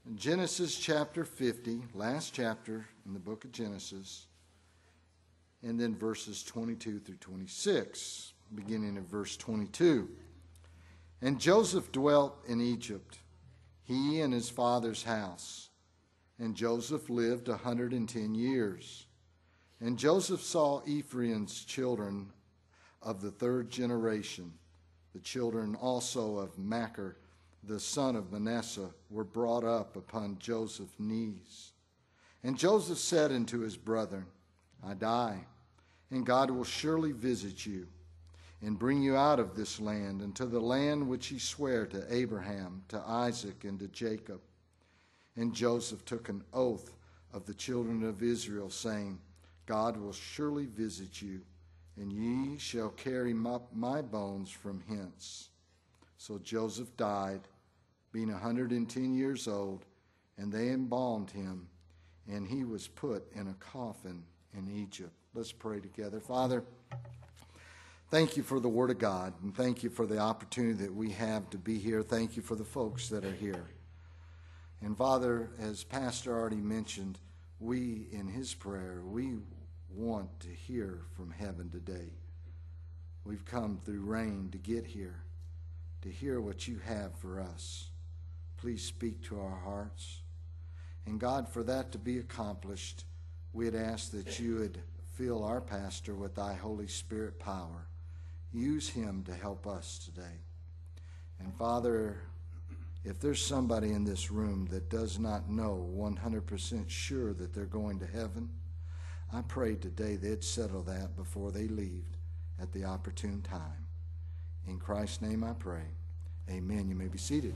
Genesis chapter 50, last chapter in the book of Genesis, and then verses 22 through 26, beginning at verse 22. And Joseph dwelt in Egypt, he and his father's house. And Joseph lived 110 years. And Joseph saw Ephraim's children of the third generation. The children also of Machir, the son of Manasseh, were brought up upon Joseph's knees. And Joseph said unto his brethren, I die, and God will surely visit you, and bring you out of this land into the land which he sware to Abraham, to Isaac, and to Jacob. And Joseph took an oath of the children of Israel, saying, God will surely visit you, and ye shall carry my bones from hence. So Joseph died, being 110 years old, and they embalmed him, and he was put in a coffin in Egypt. Let's pray together. Father, thank you for the Word of God, and thank you for the opportunity that we have to be here. Thank you for the folks that are here. And Father, as Pastor already mentioned, we, in his prayer, we want to hear from heaven today. We've come through rain to get here, to hear what you have for us. Please speak to our hearts. And God, for that to be accomplished, we'd ask that you would fill our pastor with thy Holy Spirit power. Use him to help us today. And Father, if there's somebody in this room that does not know 100% sure that they're going to heaven, I pray today they'd settle that before they leave at the opportune time. In Christ's name I pray. Amen. You may be seated.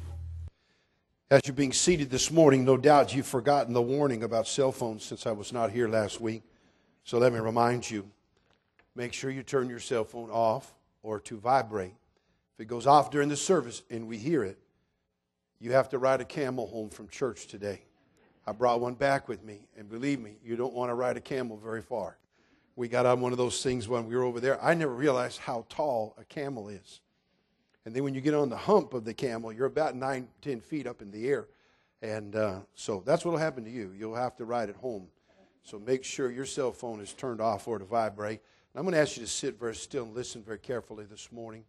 As you're being seated this morning, no doubt you've forgotten the warning about cell phones since I was not here last week. So let me remind you, make sure you turn your cell phone off or to vibrate. If it goes off during the service and we hear it, you have to ride a camel home from church today. I brought one back with me, and believe me, you don't want to ride a camel very far. We got on one of those things when we were over there. I never realized how tall a camel is. And then when you get on the hump of the camel, you're about 9-10 feet up in the air. And so that's what will happen to you. You'll have to ride it home. So make sure your cell phone is turned off or to vibrate. And I'm going to ask you to sit very still and listen very carefully this morning.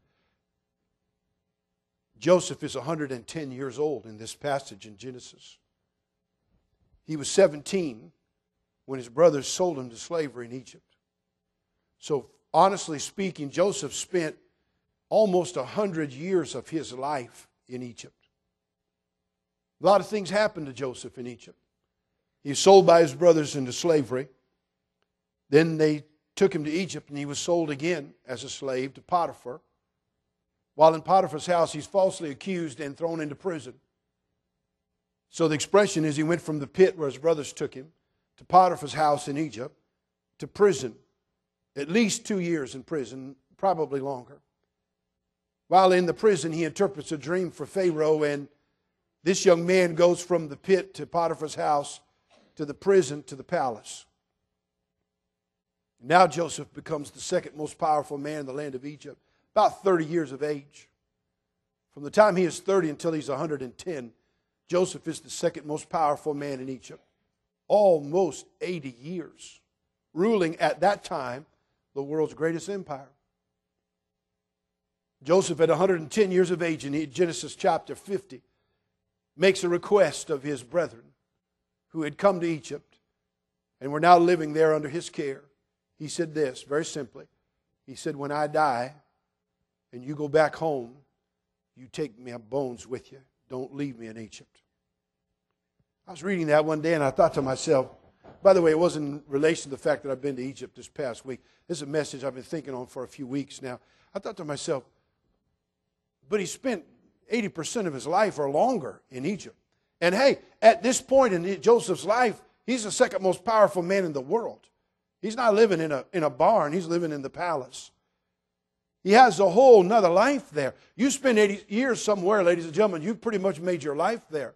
Joseph is 110 years old in this passage in Genesis. He was 17 when his brothers sold him to slavery in Egypt. So honestly speaking, Joseph spent almost 100 years of his life in Egypt. A lot of things happened to Joseph in Egypt. He was sold by his brothers into slavery. Then they took him to Egypt, and he was sold again as a slave to Potiphar. While in Potiphar's house, he's falsely accused and thrown into prison. So the expression is he went from the pit where his brothers took him to Potiphar's house in Egypt to prison. At least 2 years in prison, probably longer. While in the prison, he interprets a dream for Pharaoh, and this young man goes from the pit to Potiphar's house to the prison to the palace. Now Joseph becomes the second most powerful man in the land of Egypt, about 30 years of age. From the time he is 30 until he's 110, Joseph is the second most powerful man in Egypt. Almost 80 years, ruling at that time the world's greatest empire. Joseph, at 110 years of age in Genesis chapter 50, makes a request of his brethren who had come to Egypt and were now living there under his care. He said this, very simply. He said, when I die and you go back home, you take my bones with you. Don't leave me in Egypt. I was reading that one day and I thought to myself, by the way, it wasn't in relation to the fact that I've been to Egypt this past week. This is a message I've been thinking on for a few weeks now. I thought to myself, but he spent 80% of his life or longer in Egypt. And hey, at this point in Joseph's life, he's the second most powerful man in the world. He's not living in a barn. He's living in the palace. He has a whole nother life there. You spend 80 years somewhere, ladies and gentlemen, you've pretty much made your life there.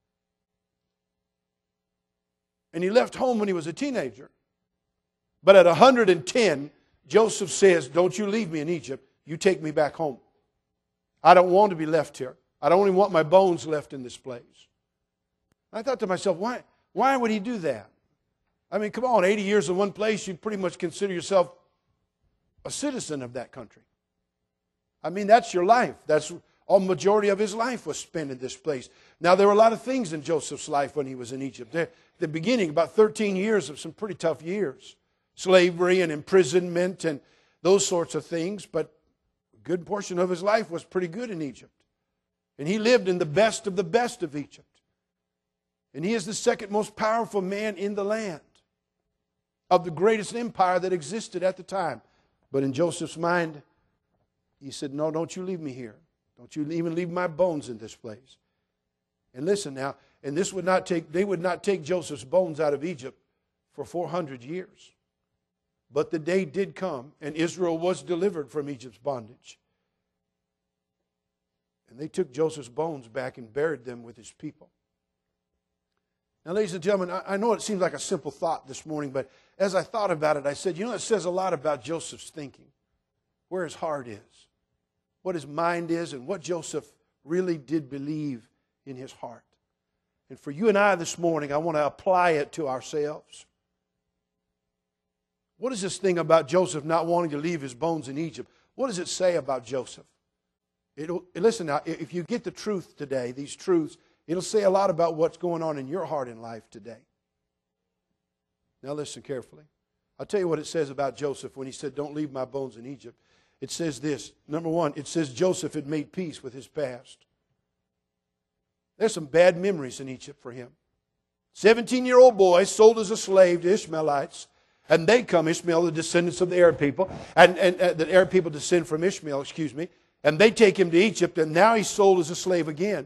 And he left home when he was a teenager. But at 110, Joseph says, don't you leave me in Egypt. You take me back home. I don't want to be left here. I don't even want my bones left in this place. I thought to myself, why would he do that? I mean, come on, 80 years in one place, you pretty much consider yourself a citizen of that country. I mean, that's your life. That's a majority of his life was spent in this place. Now, there were a lot of things in Joseph's life when he was in Egypt. The beginning, about 13 years of some pretty tough years. Slavery and imprisonment and those sorts of things. But a good portion of his life was pretty good in Egypt. And he lived in the best of Egypt. And he is the second most powerful man in the land of the greatest empire that existed at the time. But in Joseph's mind, he said, no, don't you leave me here. Don't you even leave my bones in this place. And listen now, and they would not take Joseph's bones out of Egypt for 400 years. But the day did come, and Israel was delivered from Egypt's bondage. And they took Joseph's bones back and buried them with his people. Now, ladies and gentlemen, I know it seems like a simple thought this morning, but as I thought about it, I said, it says a lot about Joseph's thinking, where his heart is, what his mind is, and what Joseph really did believe in his heart. And for you and I this morning, I want to apply it to ourselves. What is this thing about Joseph not wanting to leave his bones in Egypt? What does it say about Joseph? Listen now, if you get the truth today, these truths, it'll say a lot about what's going on in your heart and life today. Now listen carefully. I'll tell you what it says about Joseph when he said, don't leave my bones in Egypt. It says this. Number one, it says Joseph had made peace with his past. There's some bad memories in Egypt for him. 17-year-old boy sold as a slave to Ishmaelites. And they come, Ishmael, the descendants of the Arab people. And the Arab people descend from Ishmael, And they take him to Egypt, and now he's sold as a slave again.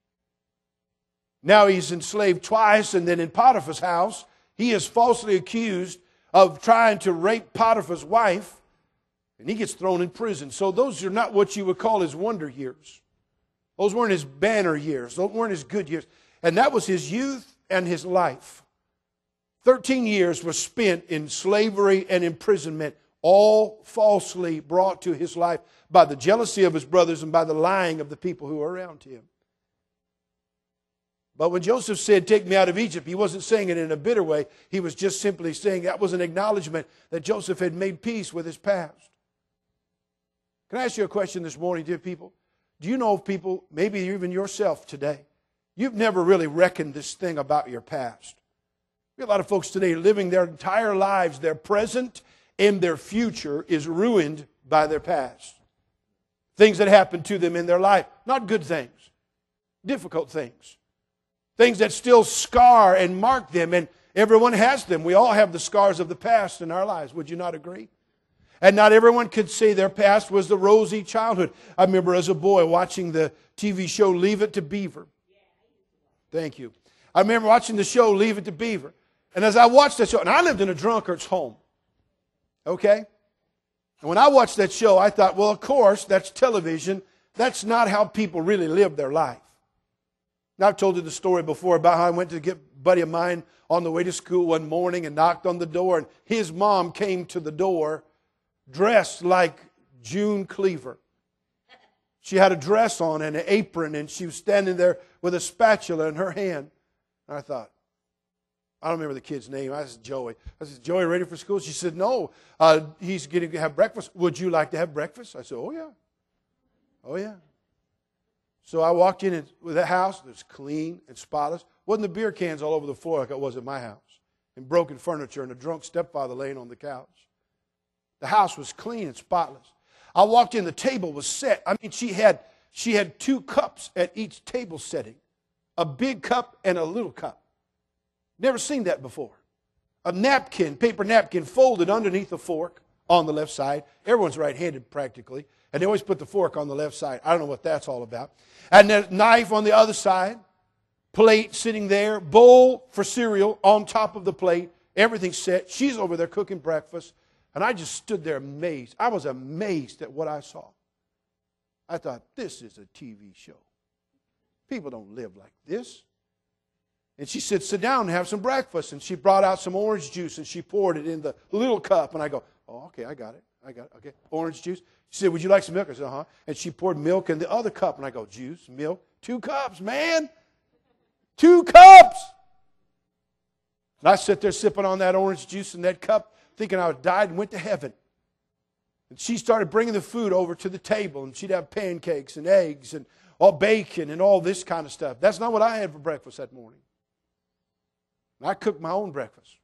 Now he's enslaved twice, and then in Potiphar's house, he is falsely accused of trying to rape Potiphar's wife, and he gets thrown in prison. So those are not what you would call his wonder years. Those weren't his banner years. Those weren't his good years. And that was his youth and his life. 13 years were spent in slavery and imprisonment, all falsely brought to his life by the jealousy of his brothers and by the lying of the people who were around him. But when Joseph said, take me out of Egypt, he wasn't saying it in a bitter way. He was just simply saying that was an acknowledgement that Joseph had made peace with his past. Can I ask you a question this morning, dear people? Do you know of people, maybe even yourself today, you've never really reckoned this thing about your past? We have a lot of folks today living their entire lives, their present and their future is ruined by their past. Things that happened to them in their life. Not good things. Difficult things. Things that still scar and mark them, and everyone has them. We all have the scars of the past in our lives. Would you not agree? And not everyone could say their past was the rosy childhood. I remember as a boy watching the TV show Leave It to Beaver. Thank you. I remember watching the show Leave It to Beaver. And as I watched that show, and I lived in a drunkard's home. Okay? And when I watched that show, I thought, well, of course, that's television. That's not how people really live their life. Now, I've told you the story before about how I went to get a buddy of mine on the way to school one morning and knocked on the door, and his mom came to the door dressed like June Cleaver. She had a dress on and an apron, and she was standing there with a spatula in her hand. And I thought, I don't remember the kid's name. I said, Joey. I said, Joey, ready for school? She said, no, he's getting to have breakfast. Would you like to have breakfast? I said, oh, yeah. Oh, yeah. So I walked in with the house. It was clean and spotless. Wasn't the beer cans all over the floor like it was at my house. And broken furniture and a drunk stepfather laying on the couch. The house was clean and spotless. I walked in, the table was set. I mean, she had 2 cups at each table setting. A big cup and a little cup. Never seen that before. A napkin, paper napkin, folded underneath the fork on the left side. Everyone's right-handed practically. And they always put the fork on the left side. I don't know what that's all about. And a knife on the other side. Plate sitting there. Bowl for cereal on top of the plate. Everything set. She's over there cooking breakfast. And I just stood there amazed. I was amazed at what I saw. I thought, this is a TV show. People don't live like this. And she said, sit down and have some breakfast. And she brought out some orange juice and she poured it in the little cup. And I go, oh, okay, I got it. Okay, orange juice. She said, would you like some milk? I said, uh-huh. And she poured milk in the other cup. And I go, juice, milk, 2 cups, man. 2 cups. And I sat there sipping on that orange juice in that cup, thinking I would died and went to heaven. And she started bringing the food over to the table, and she'd have pancakes and eggs and all bacon and all this kind of stuff. That's not what I had for breakfast that morning. And I cooked my own breakfast.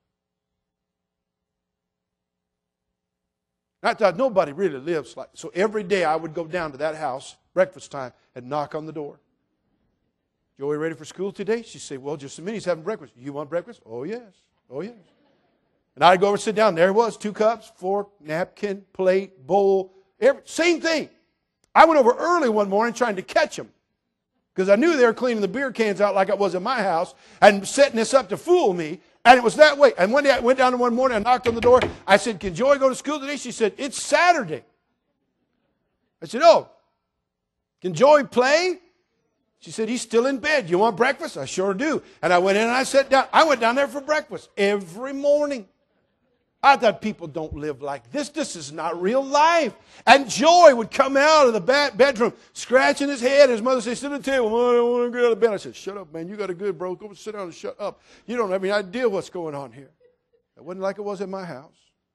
I thought nobody really lives like so. Every day I would go down to that house, breakfast time, and knock on the door. Joey, ready for school today? She'd say, well, just a minute, he's having breakfast. You want breakfast? Oh, yes. Oh, yes. And I'd go over and sit down. There it was, 2 cups, fork, napkin, plate, bowl, same thing. I went over early one morning trying to catch them because I knew they were cleaning the beer cans out like it was in my house and setting this up to fool me. And it was that way. And one day I went down one morning, I knocked on the door. I said, can Joey go to school today? She said, it's Saturday. I said, oh, can Joey play? She said, he's still in bed. You want breakfast? I sure do. And I went in and I sat down. I went down there for breakfast every morning. I thought people don't live like this. This is not real life. And Joey would come out of the bedroom, scratching his head. His mother said, sit at the table. I don't want to get out of bed. I said, shut up, man. You got it good, bro. Go sit down and shut up. You don't have any idea what's going on here. It wasn't like it was in my house.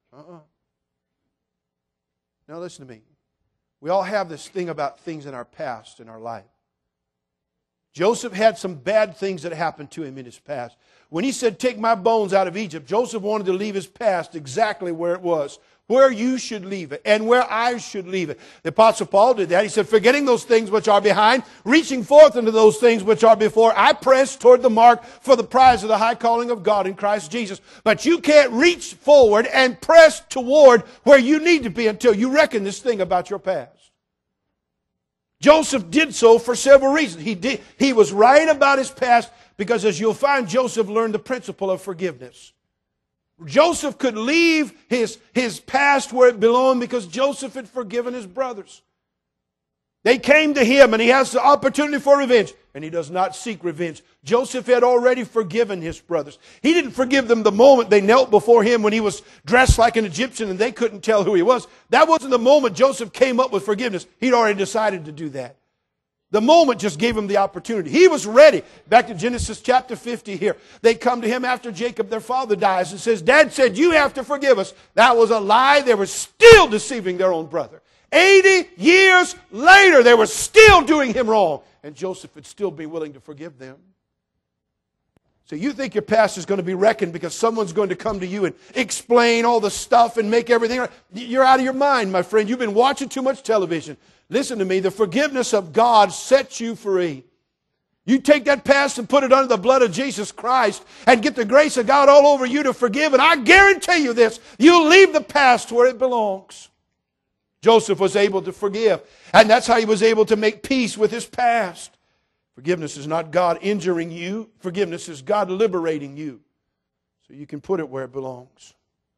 Now listen to me. We all have this thing about things in our past, in our life. Joseph had some bad things that happened to him in his past. When he said, take my bones out of Egypt, Joseph wanted to leave his past exactly where it was, where you should leave it, and where I should leave it. The Apostle Paul did that. He said, forgetting those things which are behind, reaching forth into those things which are before, I press toward the mark for the prize of the high calling of God in Christ Jesus. But you can't reach forward and press toward where you need to be until you reckon this thing about your past. Joseph did so for several reasons. He was right about his past because, as you'll find, Joseph learned the principle of forgiveness. Joseph could leave his past where it belonged because Joseph had forgiven his brothers. They came to him and he has the opportunity for revenge, and he does not seek revenge. Joseph had already forgiven his brothers. He didn't forgive them the moment they knelt before him when he was dressed like an Egyptian and they couldn't tell who he was. That wasn't the moment Joseph came up with forgiveness. He'd already decided to do that. The moment just gave him the opportunity. He was ready. Back to Genesis chapter 50 here. They come to him after Jacob, their father, dies and says, Dad said, you have to forgive us. That was a lie. They were still deceiving their own brother. 80 years later, they were still doing him wrong. And Joseph would still be willing to forgive them. So you think your past is going to be reckoned because someone's going to come to you and explain all the stuff and make everything right? You're out of your mind, my friend. You've been watching too much television. Listen to me. The forgiveness of God sets you free. You take that past and put it under the blood of Jesus Christ and get the grace of God all over you to forgive. And I guarantee you this, you'll leave the past where it belongs. Joseph was able to forgive. And that's how he was able to make peace with his past. Forgiveness is not God injuring you. Forgiveness is God liberating you. So you can put it where it belongs.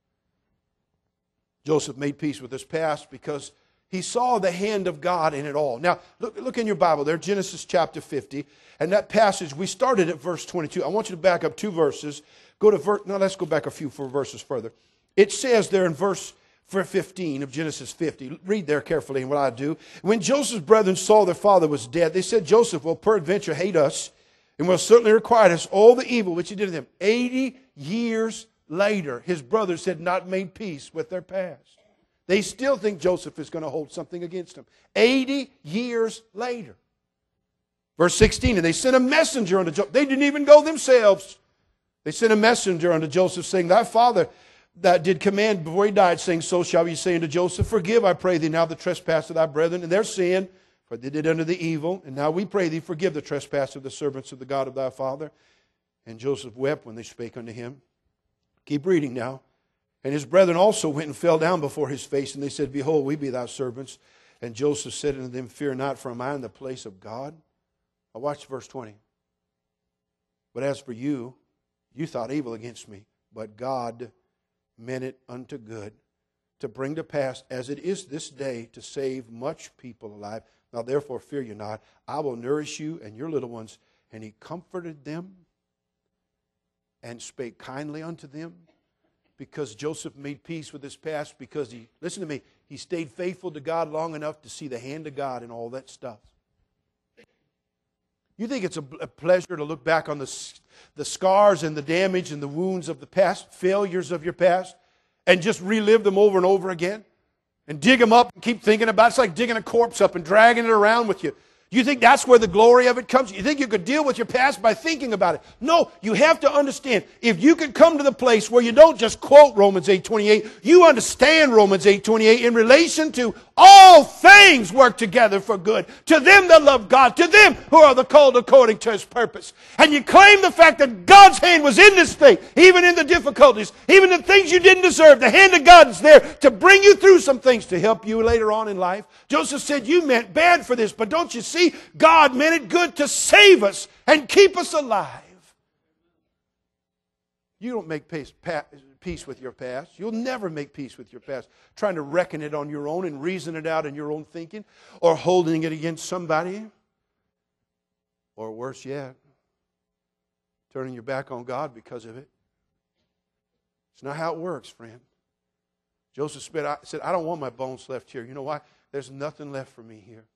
Joseph made peace with his past because he saw the hand of God in it all. Now, look in your Bible there, Genesis chapter 50. And that passage, we started at verse 22. I want you to back up 2 verses. Let's go back a few 4 verses further. It says there in verse 15 of Genesis 50. Read there carefully and what I do. When Joseph's brethren saw their father was dead, they said, Joseph will peradventure hate us and will certainly require us all the evil which he did to them. 80 years later, his brothers had not made peace with their past. They still think Joseph is going to hold something against them. 80 years later. Verse 16, and they sent a messenger unto Joseph. They didn't even go themselves. They sent a messenger unto Joseph saying, thy father that did command before he died, saying, so shall we say unto Joseph, forgive, I pray thee, now the trespass of thy brethren and their sin, for they did unto the evil. And now we pray thee, forgive the trespass of the servants of the God of thy father. And Joseph wept when they spake unto him. Keep reading now. And his brethren also went and fell down before his face, and they said, behold, we be thy servants. And Joseph said unto them, fear not, for am I in the place of God? Now watch verse 20. But as for you, you thought evil against me, but God meant it unto good, to bring to pass, as it is this day, to save much people alive. Now therefore fear you not. I will nourish you and your little ones. And he comforted them and spake kindly unto them, because Joseph made peace with his past, because listen to me, he stayed faithful to God long enough to see the hand of God in all that stuff. You think it's a pleasure to look back on the scars and the damage and the wounds of the past, failures of your past, and just relive them over and over again? And dig them up and keep thinking about it? It's like digging a corpse up and dragging it around with you. You think that's where the glory of it comes? You think you could deal with your past by thinking about it? No, you have to understand, if you could come to the place where you don't just quote Romans 8:28, you understand Romans 8:28 in relation to all things work together for good, to them that love God, to them who are the called according to His purpose. And you claim the fact that God's hand was in this thing, even in the difficulties, even the things you didn't deserve. The hand of God is there to bring you through some things to help you later on in life. Joseph said, you meant bad for this, but don't you see? God meant it good to save us and keep us alive. You don't make peace with your past. You'll never make peace with your past. Trying to reckon it on your own and reason it out in your own thinking, or holding it against somebody. Or worse yet, turning your back on God because of it. It's not how it works, friend. Joseph said, I don't want my bones left here. You know why? There's nothing left for me here.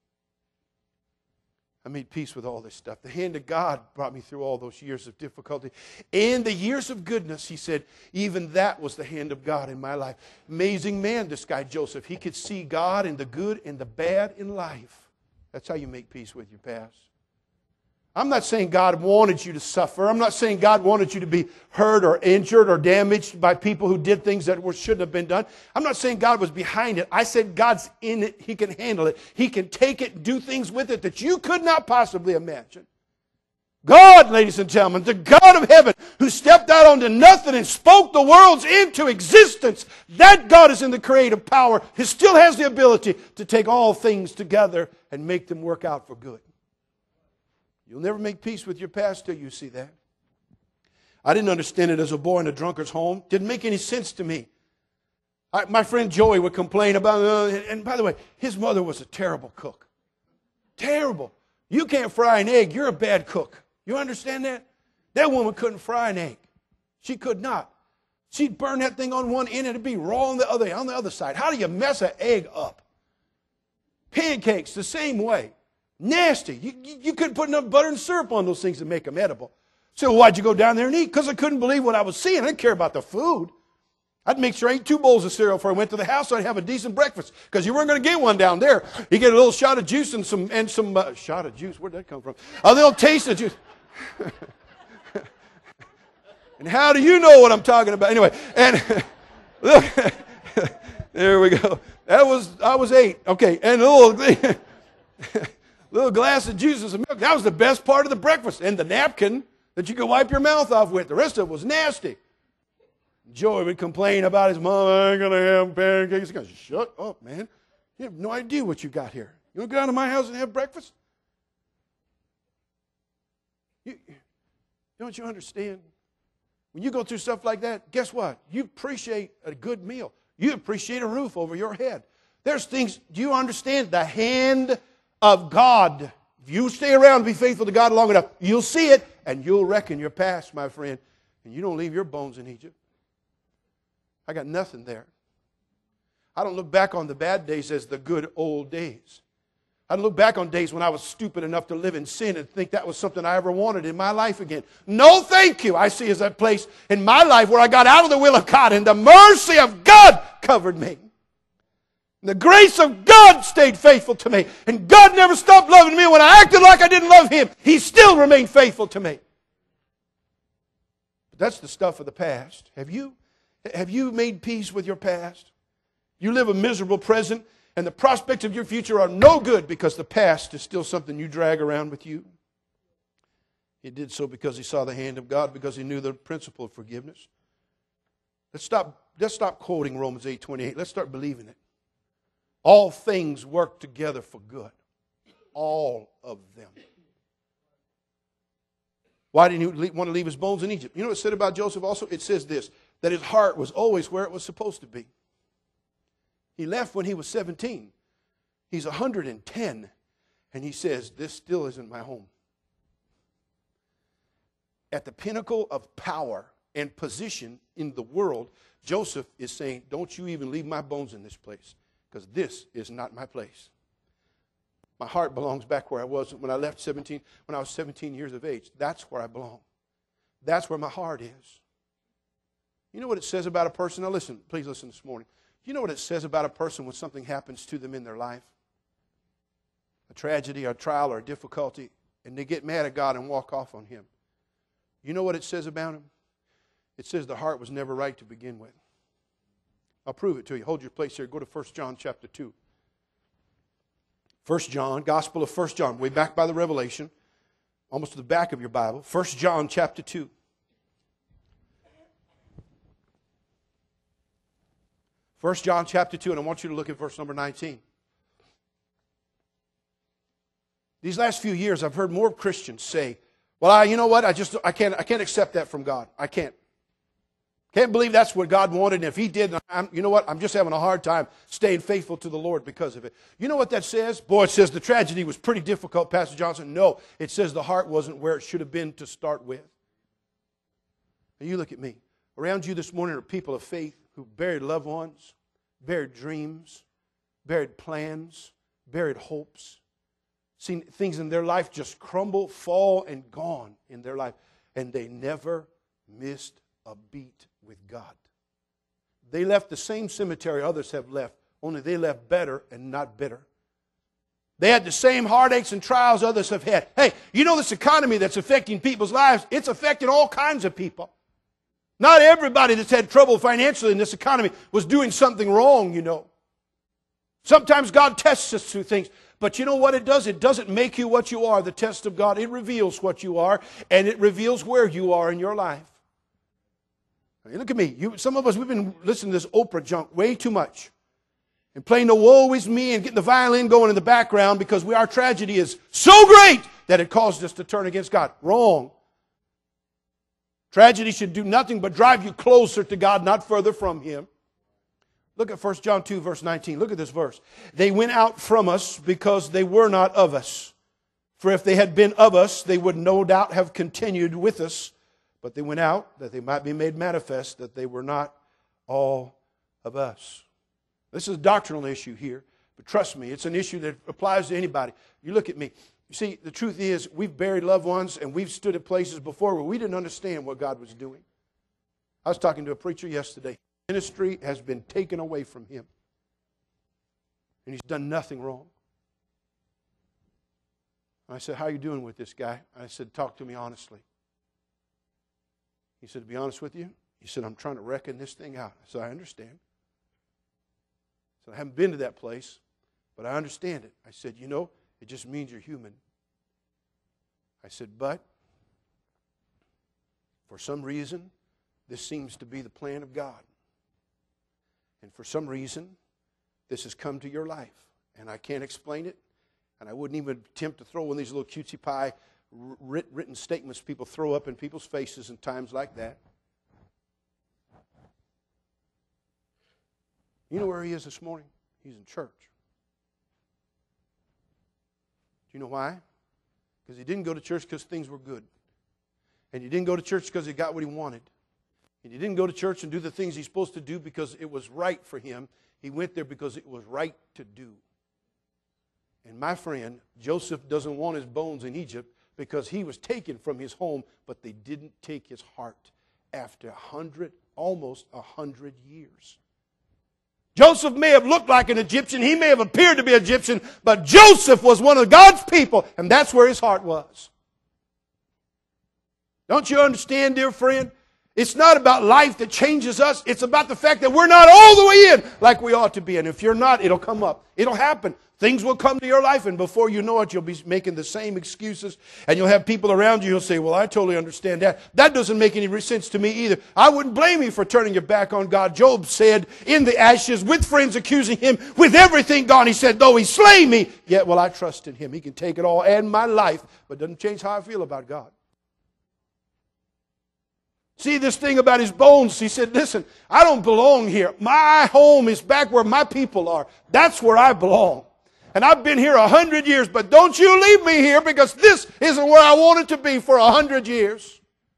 I made peace with all this stuff. The hand of God brought me through all those years of difficulty. And the years of goodness, he said, even that was the hand of God in my life. Amazing man, this guy Joseph. He could see God in the good and the bad in life. That's how you make peace with your past. I'm not saying God wanted you to suffer. I'm not saying God wanted you to be hurt or injured or damaged by people who did things that shouldn't have been done. I'm not saying God was behind it. I said God's in it. He can handle it. He can take it and do things with it that you could not possibly imagine. God, ladies and gentlemen, the God of heaven who stepped out onto nothing and spoke the worlds into existence, that God is in the creative power. He still has the ability to take all things together and make them work out for good. You'll never make peace with your past till you see that. I didn't understand it as a boy in a drunkard's home. Didn't make any sense to me. My friend Joey would complain about, and by the way, his mother was a terrible cook. Terrible. You can't fry an egg, you're a bad cook. You understand that? That woman couldn't fry an egg. She could not. She'd burn that thing on one end and it'd be raw on the other side. How do you mess an egg up? Pancakes, the same way. Nasty. You couldn't put enough butter and syrup on those things to make them edible. So why'd you go down there and eat? Because I couldn't believe what I was seeing. I didn't care about the food. I'd make sure I ate 2 bowls of cereal before I went to the house so I'd have a decent breakfast. Because you weren't going to get one down there. You get a little shot of juice and some shot of juice. Where'd that come from? A little taste of juice. And how do you know what I'm talking about? Anyway, and look, there we go. I was 8. Okay, and a little glass of juice and some milk. That was the best part of the breakfast. And the napkin that you could wipe your mouth off with. The rest of it was nasty. Joey would complain about his mom, I ain't going to have pancakes. He goes, shut up, man. You have no idea what you got here. You want to go down to my house and have breakfast? Don't you understand? When you go through stuff like that, guess what? You appreciate a good meal. You appreciate a roof over your head. There's things, do you understand? The hand of God. If you stay around and be faithful to God long enough, you'll see it and you'll reckon your past, my friend. And you don't leave your bones in Egypt. I got nothing there. I don't look back on the bad days as the good old days. I don't look back on days when I was stupid enough to live in sin and think that was something I ever wanted in my life again. No, thank you. I see as that place in my life where I got out of the will of God and the mercy of God covered me. The grace of God stayed faithful to me. And God never stopped loving me when I acted like I didn't love Him. He still remained faithful to me. But that's the stuff of the past. Have you made peace with your past? You live a miserable present, and the prospects of your future are no good because the past is still something you drag around with you. He did so because he saw the hand of God, because he knew the principle of forgiveness. Let's stop quoting Romans 8:28. Let's start believing it. All things work together for good. All of them. Why didn't he want to leave his bones in Egypt? You know what it said about Joseph also? It says this, that his heart was always where it was supposed to be. He left when he was 17. He's 110. And he says, this still isn't my home. At the pinnacle of power and position in the world, Joseph is saying, don't you even leave my bones in this place, because this is not my place. My heart belongs back where I was when I left 17, when I was 17 years of age. That's where I belong. That's where my heart is. You know what it says about a person? Now listen, please listen this morning. You know what it says about a person when something happens to them in their life? A tragedy, or a trial, or a difficulty, and they get mad at God and walk off on Him. You know what it says about them? It says the heart was never right to begin with. I'll prove it to you. Hold your place here. Go to 1 John chapter 2. 1 John, Gospel of 1 John, way back by the Revelation, almost to the back of your Bible. 1 John chapter 2. 1 John chapter 2, and I want you to look at verse number 19. These last few years, I've heard more Christians say, well, you know what? I can't accept that from God. I can't. Can't believe that's what God wanted. And if He did, you know what? I'm just having a hard time staying faithful to the Lord because of it. You know what that says? Boy, it says the tragedy was pretty difficult, Pastor Johnson. No, it says the heart wasn't where it should have been to start with. And you look at me. Around you this morning are people of faith who buried loved ones, buried dreams, buried plans, buried hopes. Seen things in their life just crumble, fall, and gone in their life. And they never missed a beat with God. They left the same cemetery others have left, only they left better and not bitter. They had the same heartaches and trials others have had. Hey, you know this economy that's affecting people's lives, it's affecting all kinds of people. Not everybody that's had trouble financially in this economy was doing something wrong, you know. Sometimes God tests us through things. But you know what it does? It doesn't make you what you are. The test of God, it reveals what you are, and it reveals where you are in your life. Now, look at me. Some of us, we've been listening to this Oprah junk way too much. And playing the woe is me and getting the violin going in the background because our tragedy is so great that it caused us to turn against God. Wrong. Tragedy should do nothing but drive you closer to God, not further from Him. Look at 1 John 2, verse 19. Look at this verse. They went out from us because they were not of us. For if they had been of us, they would no doubt have continued with us. But they went out that they might be made manifest that they were not all of us. This is a doctrinal issue here. But trust me, it's an issue that applies to anybody. You look at me. You see, the truth is, we've buried loved ones and we've stood at places before where we didn't understand what God was doing. I was talking to a preacher yesterday. Ministry has been taken away from him. And he's done nothing wrong. I said, how are you doing with this guy? I said, talk to me honestly. He said, to be honest with you, he said, I'm trying to reckon this thing out. I said, I understand. I said, I haven't been to that place, but I understand it. I said, you know, it just means you're human. I said, but for some reason, this seems to be the plan of God. And for some reason, this has come to your life. And I can't explain it. And I wouldn't even attempt to throw one of these little cutesy pie written statements people throw up in people's faces in times like that. You know where he is this morning? He's in church. Do you know why? Because he didn't go to church because things were good. And he didn't go to church because he got what he wanted. And he didn't go to church and do the things he's supposed to do because it was right for him. He went there because it was right to do. And my friend, Joseph doesn't want his bones in Egypt because he was taken from his home, but they didn't take his heart after almost 100 years. Joseph may have looked like an Egyptian. He may have appeared to be Egyptian, but Joseph was one of God's people, and that's where his heart was. Don't you understand, dear friend? It's not about life that changes us. It's about the fact that we're not all the way in like we ought to be. And if you're not, it'll come up. It'll happen. Things will come to your life, and before you know it, you'll be making the same excuses, and you'll have people around you who'll say, well, I totally understand that. That doesn't make any sense to me either. I wouldn't blame you for turning your back on God. Job said, in the ashes, with friends accusing him, with everything gone, he said, though he slay me, yet will I trust in him. He can take it all and my life, but it doesn't change how I feel about God. See this thing about his bones. He said, listen, I don't belong here. My home is back where my people are. That's where I belong. And I've been here 100 years, but don't you leave me here because this isn't where I wanted to be for 100 years.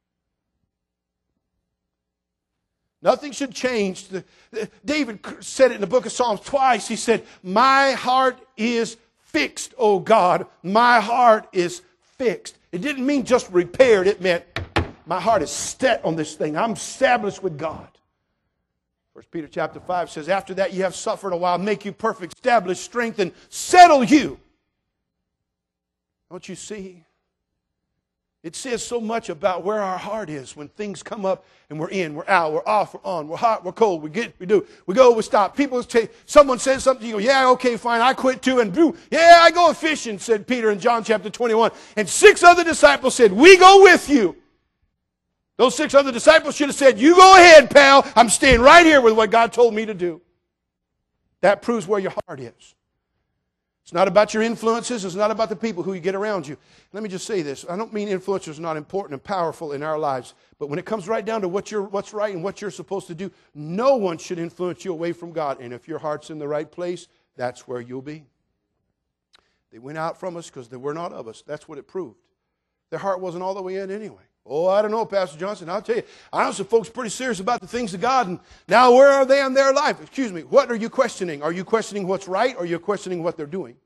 Nothing should change. David said it in the book of Psalms twice. He said, my heart is fixed, oh God. My heart is fixed. It didn't mean just repaired. It meant my heart is set on this thing. I'm established with God. 1 Peter chapter 5 says, after that you have suffered a while, make you perfect, establish, strengthen, settle you. Don't you see? It says so much about where our heart is when things come up and we're in, we're out, we're off, we're on, we're hot, we're cold, we do, we go, we stop. Someone says something, you go, yeah, okay, fine, I quit too, and yeah, I go fishing, said Peter in John chapter 21. And 6 other disciples said, we go with you. Those 6 other disciples should have said, you go ahead, pal, I'm staying right here with what God told me to do. That proves where your heart is. It's not about your influences. It's not about the people who you get around you. Let me just say this. I don't mean influencers are not important and powerful in our lives. But when it comes right down to what's right and what you're supposed to do, no one should influence you away from God. And if your heart's in the right place, that's where you'll be. They went out from us because they were not of us. That's what it proved. Their heart wasn't all the way in anyway. Oh, I don't know, Pastor Johnson. I'll tell you, I know some folks pretty serious about the things of God, and now where are they in their life? Excuse me, what are you questioning? Are you questioning what's right, or are you questioning what they're doing?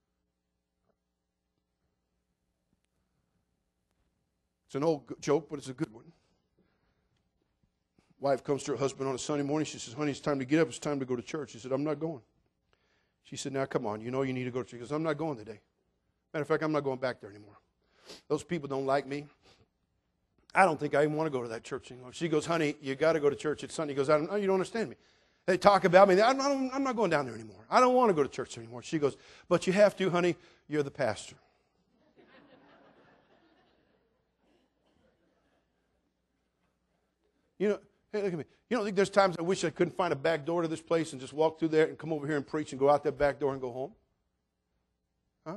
It's an old joke, but it's a good one. Wife comes to her husband on a Sunday morning. She says, honey, it's time to get up. It's time to go to church. He said, I'm not going. She said, now come on. You know you need to go to church. He goes, I'm not going today. Matter of fact, I'm not going back there anymore. Those people don't like me. I don't think I even want to go to that church anymore. She goes, honey, you got to go to church. It's Sunday. He goes, you don't understand me. They talk about me. I'm not going down there anymore. I don't want to go to church anymore. She goes, but you have to, honey. You're the pastor. You know, hey, look at me. You don't think there's times I wish I couldn't find a back door to this place and just walk through there and come over here and preach and go out that back door and go home? Huh?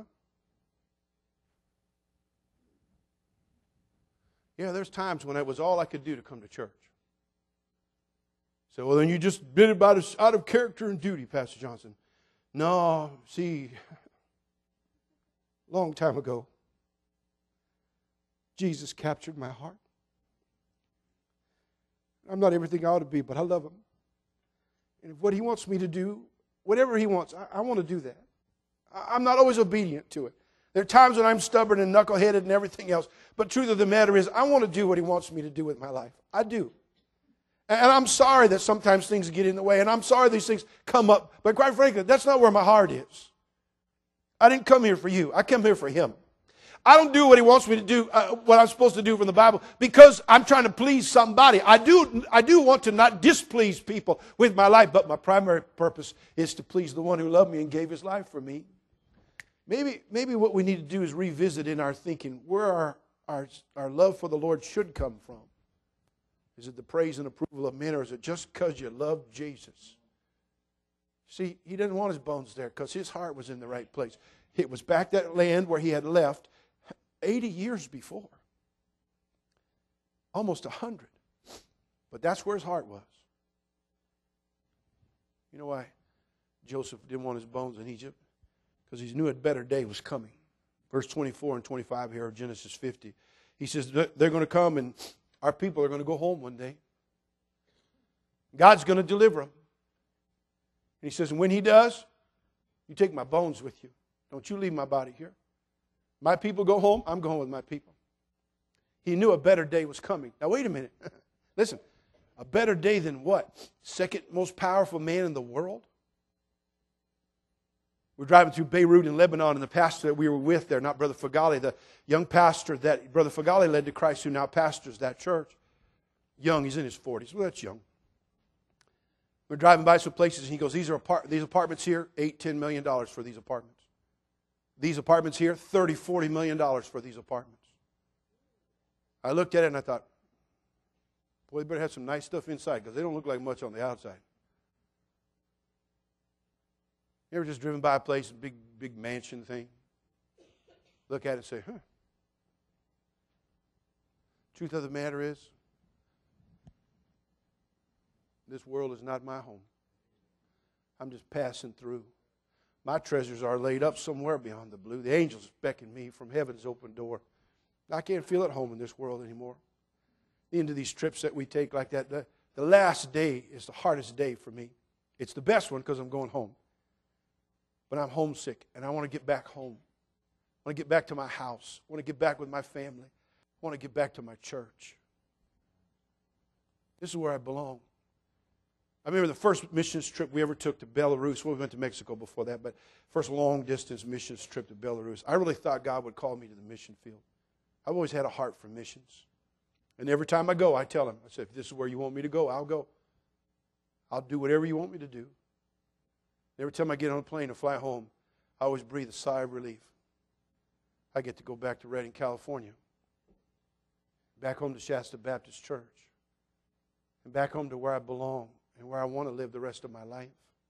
Yeah, there's times when it was all I could do to come to church. So, well, then you just did it out of character and duty, Pastor Johnson. No, see, long time ago, Jesus captured my heart. I'm not everything I ought to be, but I love Him. And if what He wants me to do, whatever He wants, I want to do that. I'm not always obedient to it. There are times when I'm stubborn and knuckleheaded and everything else. But truth of the matter is, I want to do what He wants me to do with my life. I do. And I'm sorry that sometimes things get in the way. And I'm sorry these things come up. But quite frankly, that's not where my heart is. I didn't come here for you. I came here for Him. I don't do what He wants me to do, what I'm supposed to do from the Bible, because I'm trying to please somebody. I do want to not displease people with my life, but my primary purpose is to please the one who loved me and gave His life for me. Maybe what we need to do is revisit in our thinking where our love for the Lord should come from. Is it the praise and approval of men, or is it just because you love Jesus? See, He didn't want His bones there because His heart was in the right place. It was back that land where He had left 80 years before. Almost 100. But that's where His heart was. You know why Joseph didn't want his bones in Egypt? Because he knew a better day was coming. Verse 24 and 25 here of Genesis 50. He says they're going to come and our people are going to go home one day. God's going to deliver them. And He says, and when He does, you take my bones with you. Don't you leave my body here. My people go home, I'm going with my people. He knew a better day was coming. Now wait a minute. Listen, a better day than what? Second most powerful man in the world? We're driving through Beirut in Lebanon, and the pastor that we were with there, not Brother Fagali, the young pastor that Brother Fagali led to Christ, who now pastors that church. Young, he's in his 40s. Well, that's young. We're driving by some places, and he goes, these apartments here, $8-10 million for these apartments. These apartments here, $30-40 million for these apartments. I looked at it and I thought, boy, they better have some nice stuff inside because they don't look like much on the outside. You ever just driven by a place, a big mansion thing? Look at it and say, huh. Truth of the matter is, this world is not my home. I'm just passing through. My treasures are laid up somewhere beyond the blue. The angels beckon me from heaven's open door. I can't feel at home in this world anymore. Into these trips that we take like that, the last day is the hardest day for me. It's the best one because I'm going home. But I'm homesick, and I want to get back home. I want to get back to my house. I want to get back with my family. I want to get back to my church. This is where I belong. I remember the first missions trip we ever took to Belarus. Well, we went to Mexico before that, but first long-distance missions trip to Belarus. I really thought God would call me to the mission field. I've always had a heart for missions. And every time I go, I tell him, I say, if this is where you want me to go, I'll go. I'll do whatever you want me to do. Every time I get on a plane and fly home, I always breathe a sigh of relief. I get to go back to Redding, California. Back home to Shasta Baptist Church. And back home to where I belong and where I want to live the rest of my life.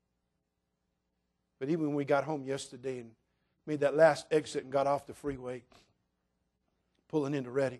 But even when we got home yesterday and made that last exit and got off the freeway, pulling into Redding,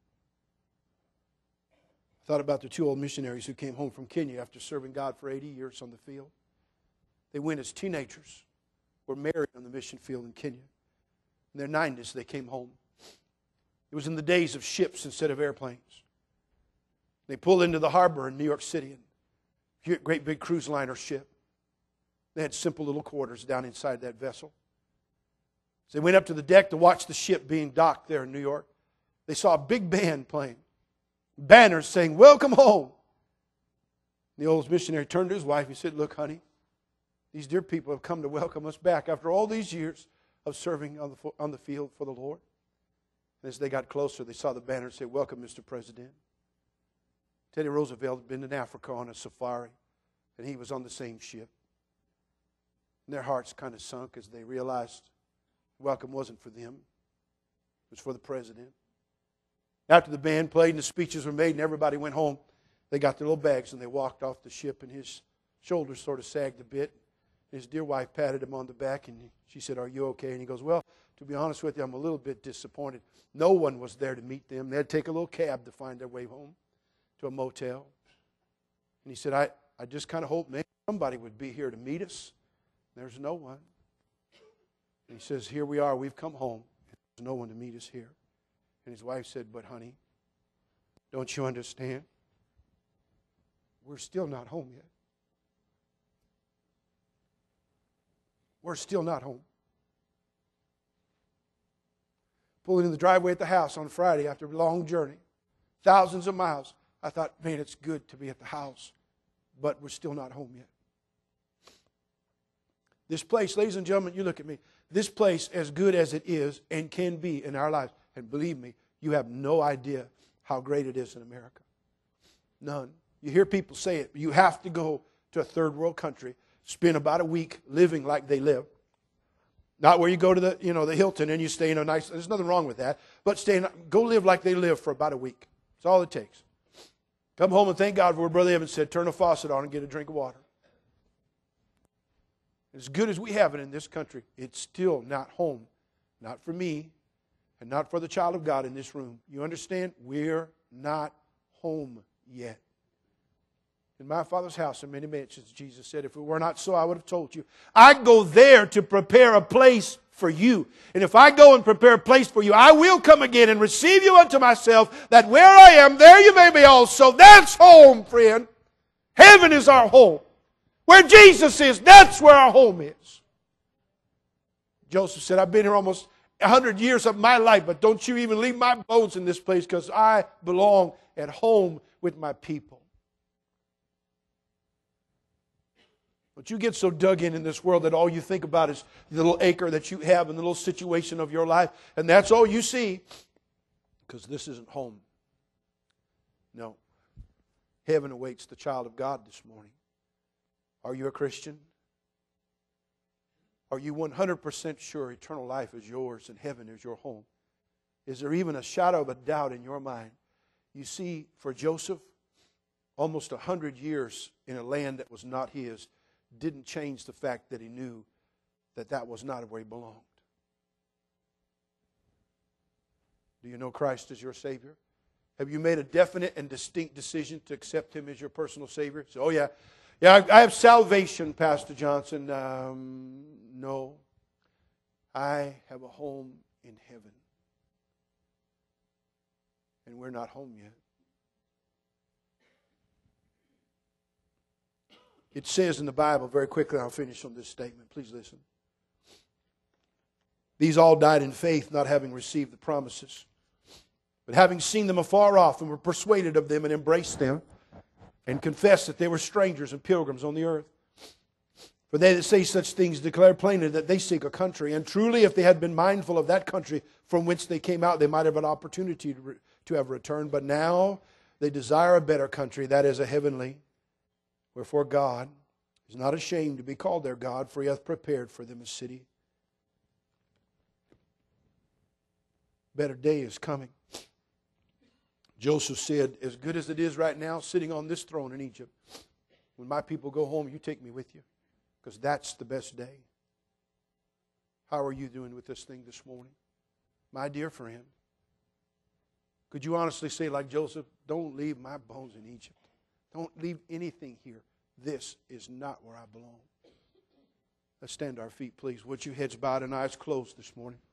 I thought about the two old missionaries who came home from Kenya after serving God for 80 years on the field. They went as teenagers, were married on the mission field in Kenya. In their 90s, they came home. It was in the days of ships instead of airplanes. They pulled into the harbor in New York City, a great big cruise liner ship. They had simple little quarters down inside that vessel. So they went up to the deck to watch the ship being docked there in New York. They saw a big band playing, banners saying, "Welcome home." The old missionary turned to his wife. He said, "Look, honey, these dear people have come to welcome us back after all these years of serving on the field for the Lord." And as they got closer, they saw the banner say, "Welcome, Mr. President." Teddy Roosevelt had been in Africa on a safari, and he was on the same ship. And their hearts kind of sunk as they realized the welcome wasn't for them. It was for the president. After the band played and the speeches were made and everybody went home, they got their little bags and they walked off the ship, and his shoulders sort of sagged a bit. His dear wife patted him on the back, and she said, "Are you okay?" And he goes, "Well, to be honest with you, I'm a little bit disappointed. No one was there to meet them. They had to take a little cab to find their way home to a motel." And he said, I just kind of hoped maybe somebody would be here to meet us. There's no one. And he says, "Here we are. We've come home. There's no one to meet us here." And his wife said, "But honey, don't you understand? We're still not home yet. We're still not home." Pulling in the driveway at the house on Friday after a long journey, thousands of miles, I thought, man, it's good to be at the house, but we're still not home yet. This place, ladies and gentlemen, you look at me, this place, as good as it is and can be in our lives, and believe me, you have no idea how great it is in America. None. You hear people say it, but you have to go to a third world country, spend about a week living like they live. Not where you go to the Hilton and you stay in a nice, there's nothing wrong with that, but go live like they live for about a week. That's all it takes. Come home and thank God for what Brother Evans said, turn the faucet on and get a drink of water. As good as we have it in this country, it's still not home. Not for me and not for the child of God in this room. You understand? We're not home yet. In my Father's house are many mansions, Jesus said. If it were not so, I would have told you. I go there to prepare a place for you. And if I go and prepare a place for you, I will come again and receive you unto myself, that where I am, there you may be also. That's home, friend. Heaven is our home. Where Jesus is, that's where our home is. Joseph said, I've been here almost 100 years of my life, but don't you even leave my bones in this place, because I belong at home with my people. But you get so dug in this world that all you think about is the little acre that you have and the little situation of your life. And that's all you see. Because this isn't home. No. Heaven awaits the child of God this morning. Are you a Christian? Are you 100% sure eternal life is yours and heaven is your home? Is there even a shadow of a doubt in your mind? You see, for Joseph, almost 100 years in a land that was not his didn't change the fact that he knew that that was not where he belonged. Do you know Christ as your Savior? Have you made a definite and distinct decision to accept Him as your personal Savior? So, oh yeah, I have salvation, Pastor Johnson. No, I have a home in heaven. And we're not home yet. It says in the Bible, very quickly, I'll finish on this statement. Please listen. These all died in faith, not having received the promises, but having seen them afar off, and were persuaded of them, and embraced them, and confessed that they were strangers and pilgrims on the earth. For they that say such things declare plainly that they seek a country. And truly, if they had been mindful of that country from whence they came out, they might have an opportunity to have returned. But now they desire a better country, that is, a heavenly. Wherefore God is not ashamed to be called their God, for He hath prepared for them a city. Better day is coming. Joseph said, as good as it is right now, sitting on this throne in Egypt, when my people go home, you take me with you, because that's the best day. How are you doing with this thing this morning? My dear friend, could you honestly say like Joseph, don't leave my bones in Egypt. Don't leave anything here. This is not where I belong. Let's stand to our feet, please. Would you, heads bowed and eyes closed this morning?